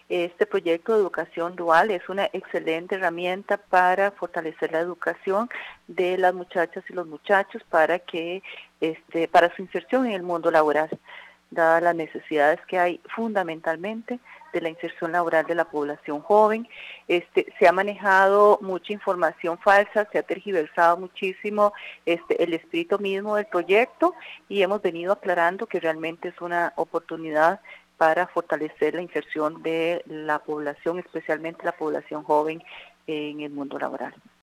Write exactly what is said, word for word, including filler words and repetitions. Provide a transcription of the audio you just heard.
Este proyecto de educación dual es una excelente herramienta para fortalecer la educación de las muchachas y los muchachos para que este, para su inserción en el mundo laboral, dadas las necesidades que hay fundamentalmente de la inserción laboral de la población joven. Este, se ha manejado mucha información falsa, se ha tergiversado muchísimo este, el espíritu mismo del proyecto y hemos venido aclarando que realmente es una oportunidad para fortalecer la inserción de la población, especialmente la población joven, en el mundo laboral.